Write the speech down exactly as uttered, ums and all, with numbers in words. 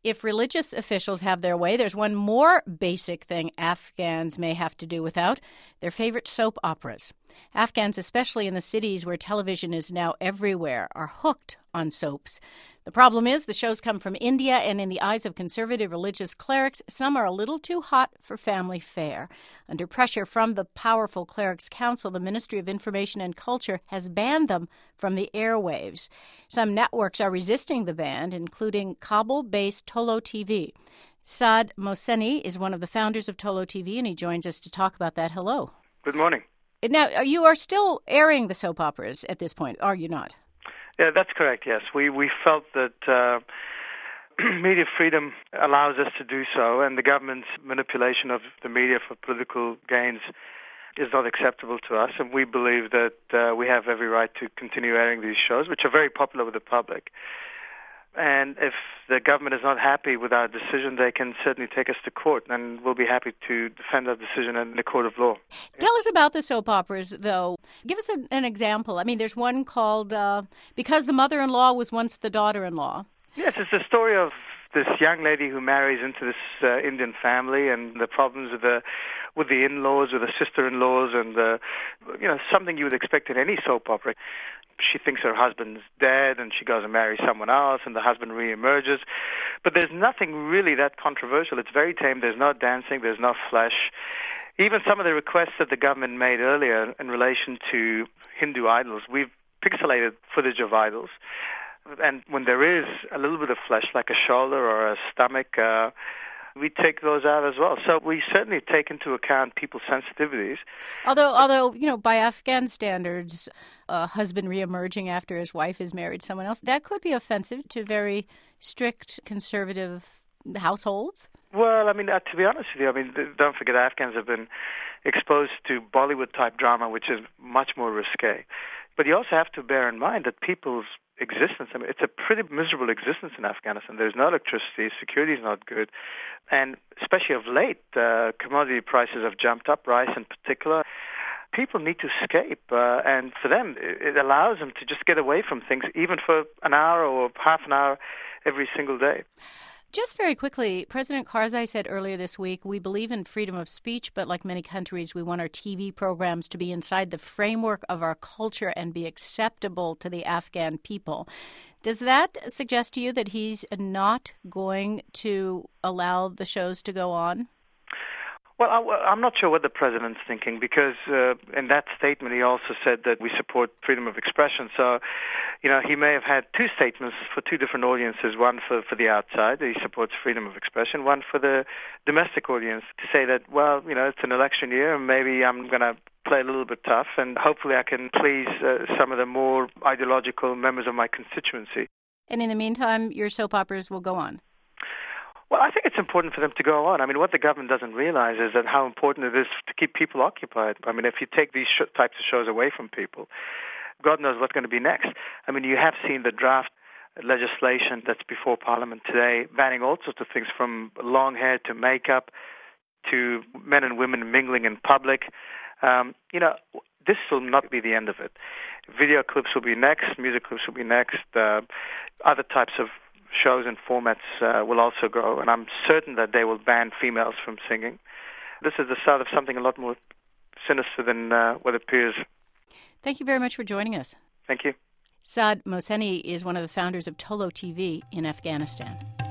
If religious officials have their way, there's one more basic thing Afghans may have to do without: their favorite soap operas. Afghans, especially in the cities where television is now everywhere, are hooked on soaps. The problem is the shows come from India, and in the eyes of conservative religious clerics, some are a little too hot for family fare. Under pressure from the powerful Clerics Council, the Ministry of Information and Culture has banned them from the airwaves. Some networks are resisting the ban, including Kabul-based Tolo T V. Saad Mohseni is one of the founders of Tolo T V, and he joins us to talk about that. Hello. Good morning. Now, you are still airing the soap operas at this point, are you not? Yeah, that's correct, yes. We we felt that uh, media freedom allows us to do so, and the government's manipulation of the media for political gains is not acceptable to us, and we believe that uh, we have every right to continue airing these shows, which are very popular with the public. And if the government is not happy with our decision, they can certainly take us to court, and we'll be happy to defend our decision in the court of law. Tell us about the soap operas, though. Give us an, an example. I mean, there's one called uh, Because the Mother-in-Law Was Once the Daughter-in-Law. Yes, it's the story of this young lady who marries into this uh, Indian family, and the problems with the with the in-laws, with the sister-in-laws, and uh, you know, something you would expect in any soap opera. She thinks her husband's dead, and she goes and marries someone else, and the husband re-emerges. But there's nothing really that controversial. It's very tame. There's no dancing. There's no flesh. Even some of the requests that the government made earlier in relation to Hindu idols, we've pixelated footage of idols. And when there is a little bit of flesh, like a shoulder or a stomach, uh, we take those out as well. So we certainly take into account people's sensitivities. Although, although you know, by Afghan standards, a husband reemerging after his wife is married to someone else, that could be offensive to very strict conservative households. Well, I mean, uh, to be honest with you, I mean, don't forget Afghans have been exposed to Bollywood-type drama, which is much more risque. But you also have to bear in mind that people's existence, I mean, it's a pretty miserable existence in Afghanistan. There's no electricity, security is not good, and especially of late, uh, commodity prices have jumped up, rice in particular. People need to escape, uh, and for them, it allows them to just get away from things, even for an hour or half an hour every single day. Just very quickly, President Karzai said earlier this week, we believe in freedom of speech, but like many countries, we want our T V programs to be inside the framework of our culture and be acceptable to the Afghan people. Does that suggest to you that he's not going to allow the shows to go on? Well, I, I'm not sure what the president's thinking, because uh, in that statement he also said that we support freedom of expression. So, you know, he may have had two statements for two different audiences, one for, for the outside, he supports freedom of expression, one for the domestic audience, to say that, well, you know, it's an election year and maybe I'm going to play a little bit tough and hopefully I can please uh, some of the more ideological members of my constituency. And in the meantime, your soap operas will go on? Well, I think it's important for them to go on. I mean, what the government doesn't realize is that how important it is to keep people occupied. I mean, if you take these sh- types of shows away from people, God knows what's going to be next. I mean, you have seen the draft legislation that's before Parliament today, banning all sorts of things from long hair to makeup to men and women mingling in public. Um, you know, this will not be the end of it. Video clips will be next, music clips will be next, uh, other types of shows and formats uh, will also grow, and I'm certain that they will ban females from singing. This is the start of something a lot more sinister than uh, what appears. Thank you very much for joining us. Thank you. Saad Mohseni is one of the founders of Tolo T V in Afghanistan.